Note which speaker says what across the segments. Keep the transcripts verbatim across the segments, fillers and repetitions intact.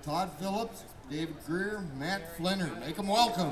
Speaker 1: Todd Phillips, David Greer, Matt Flinner. Make them welcome.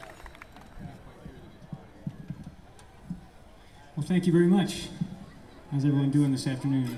Speaker 2: Well, thank you very much. How's everyone doing this afternoon?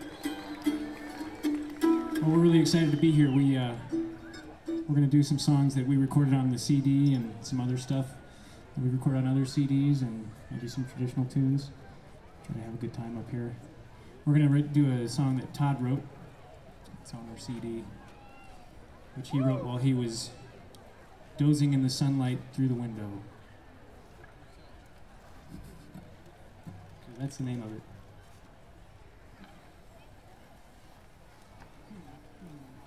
Speaker 2: Well, we're really excited to be here. We, uh, we're going to do some songs that we recorded on the C D and some other stuff that we record on other C Ds, and maybe some traditional tunes. Try to have a good time up here. We're going to re- do a song that Todd wrote. It's on our C D, which he wrote while he was dozing in the sunlight through the window. That's the name of it.